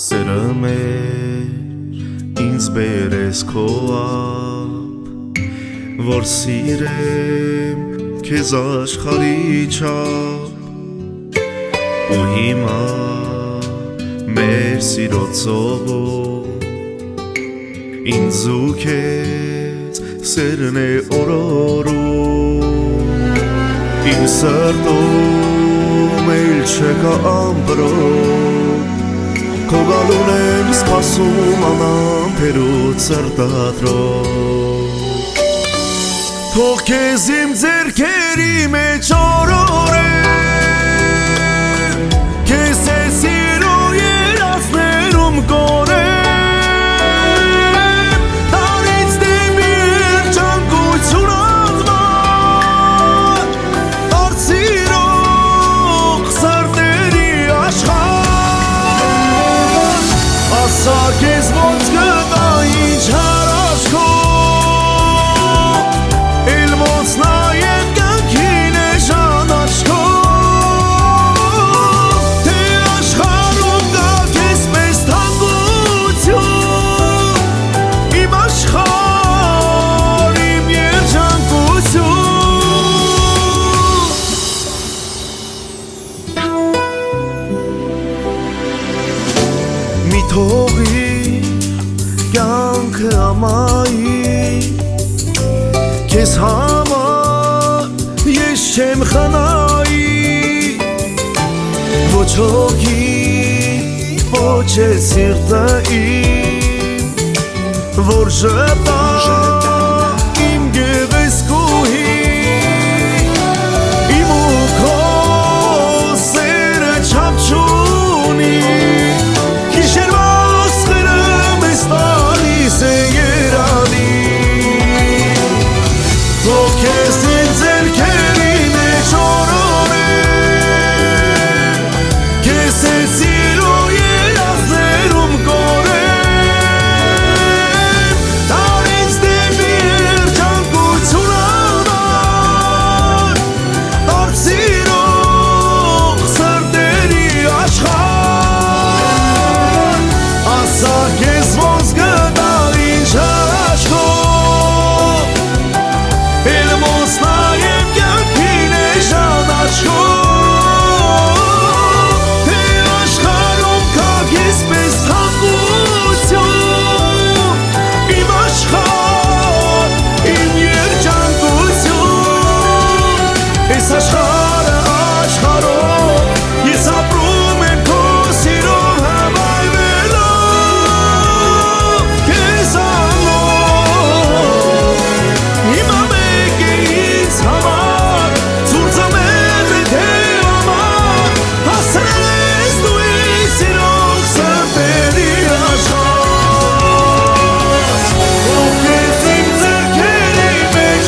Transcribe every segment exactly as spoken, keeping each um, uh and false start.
Սերը մեր ինձ բերես քո ապ, որ սիրեմ քեզ աշխարհի չափ, ու հիմա մեր սիրո ծովով ինձ ու քեզ սերն է օրորում, իմ սրտում էլ չկա ամպրոպ, քո գալուն եմ սպասում անամպերուց սրտադրով, թող քեզ իմ ձեռքերի մեջ օրորեմ, քեզ է սիրո երազներում կորեմ, տարից դեմ երջանկություն անվան, դարձիրող սրտերի աշխարհ, ասա քեզ ոնց գտա ինչ հրաշքով, էլ ոնց նայեմ կյանքին է ժանաչքով, թե աշխարհում կա քեզ պես թանկություն, իմ աշխարհ, իմ երջանկություն, մի թողի կյանքը ամայի, քեզ համար ես չեմ խնայի, ոչ հոգի, ոչ էլ սիրտը իմ, որ ժպտա իմ գեղեցկուհի, իմ ու քո սերը չափ չունի, գիշերվա սխերը մեզ տալիս է երանի, թող քեզ իմ ձեռքերի մեջ օրորեմ, քեզ է սիրո երազներում կորեմ, տարից դեպի երջանկություն անվան, դարձիրող սրտերի աշխարհ, ասա քեզ ոնց գտա ինչ հրաշքով, էլ ոնց նայեմ կյանքին է ժանաչքով, թե աշխարհում կա քեզ պես թանկություն, իմ աշխարհ, իմ երջանկություն, այս աշխարհը աշխարհով ես ապրում եմ քո սիրով հավայնելով, քեզ անով, հիմա մեկ է ինձ համար, ցուրտը մեր է թե ամառ, հասել ես դու ինձ սիրող սրտերի աշխարհ, թող քեզ իմ ձեռքերի մեջ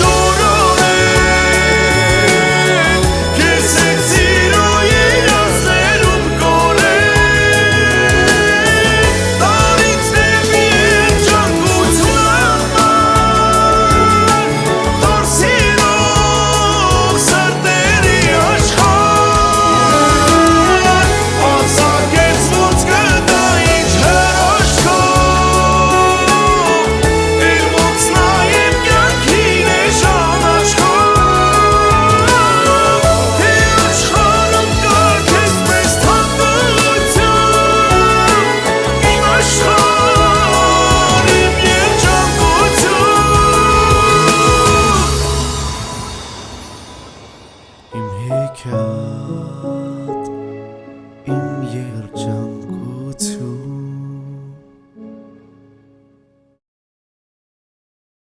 օրորեմ, քեզ է սիրո երազներում կորեմ, տարից դեմ երջանկություն անվան, դարձիրող սրտերի աշխարհ, ասա քեզ ոնց գտա ինչ հրաշքով, էլ ոնց նայեմ կյանքին է ժանաչքով, թե աշխարհում կա քեզ պես թանկություն, իմ աշխարհ, իմ երջանկություն, իմ հեքիաթ